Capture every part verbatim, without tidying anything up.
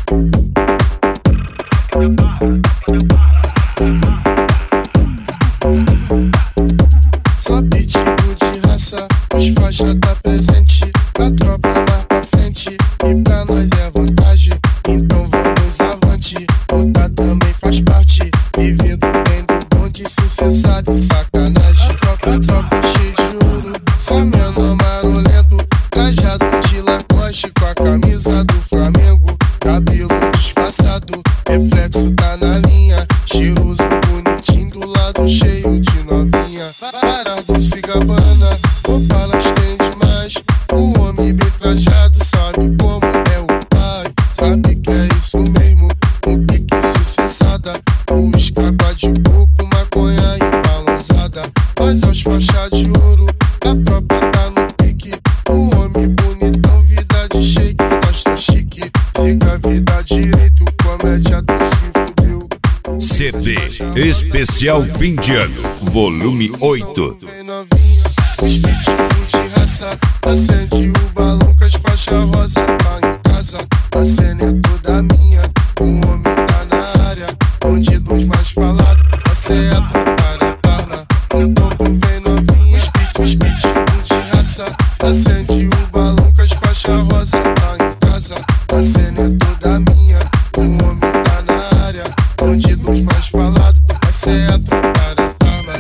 Só pitbull de raça, os faixa tá presente. A tropa lá pra frente, e pra nós é vantagem. Então vamos avante, lutar também faz parte. E vindo bem do bonde, sucessado e sacanagem. A tropa, a tropa cheia de ouro, só menor marolento. Trajado de Lacoste com a camisa do Flamengo. Cabelo disfarçado, reflexo tá na linha. Cheiroso, bonitinho, do lado cheio de novinha. Parado, se gabana, roupa tem demais. O homem bem trajado sabe como é o pai. Sabe que é isso mesmo, um pique sucessada. O escapa de coco, maconha e balançada. Mas aos faixas de ouro, a tropa tá no pique. O homem bonitão, vida de shake, nós tá chique. Siga a vida direito, comédia do se fudeu. C D Especial Fim de Ano, volume oito. Os pitbull de raça, acende o balão com as faixas rosa. Tá em casa, a cena é toda minha. O homem tá na área, bandidos mais falados. Essa é a tropa da Parma, então tu vem novinha. Os pit, os pitbull de raça, acende o balão com as faixas rosa. Tá em casa, a cena é toda minha. O homem tá na área, bandidos mais falados. Essa é a tropa da Parma.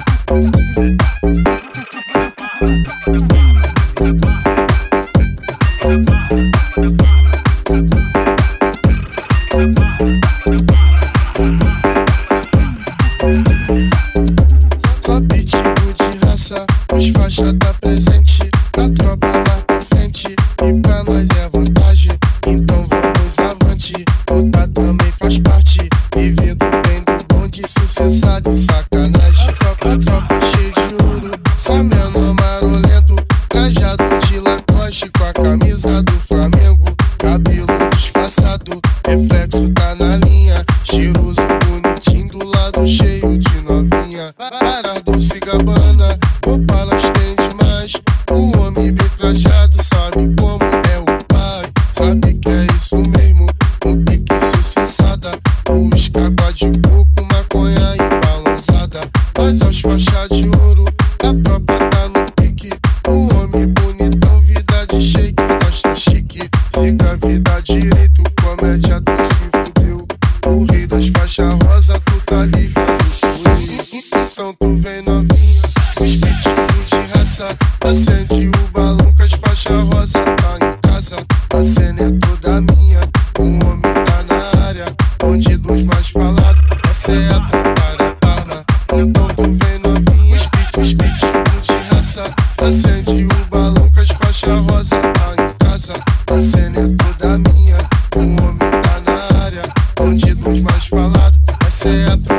Só pitbull de raça, os faixa tá presente. A tropa lá pra frente, e pra nós é vantagem. Então vamos avante, lutar também faz parte. E vindo bem do bonde, sucessado e sacanagem. A tropa, a tropa cheia de ouro, só menor marolento. Trajado de Lacoste com a camisa do Flamengo. Cabelo disfarçado, reflexo tá na linha. Cheiroso, bonitinho, do lado cheio de novinha. Parado, se gabana, roupa tem demais. O homem bem trajado sabe como é o pai. Sabe que é isso mesmo, um pique sucessada. O escapa de coco, maconha e balançada. Mas aos faixas de ouro, a tropa tá no pique. O homem bonitão, vida de shake, nós tá chique. Siga a vida direito, comédia do se fudeu. O rei das faixas rosa, tu tá ligado, sorri. Então tu vem novinha, os pitbull de raça, acende o balão com as faixas rosa. Tá em casa, a cena é toda minha. O homem tá na área, bandidos mais falados. Essa é a tropa da Parma, então tu vem novinha. Os pit, os pitbull de raça, acende o balão com as faixas rosa. Tá em casa, a cena é toda minha. O homem tá na área, bandidos mais falados. Essa é a tropa.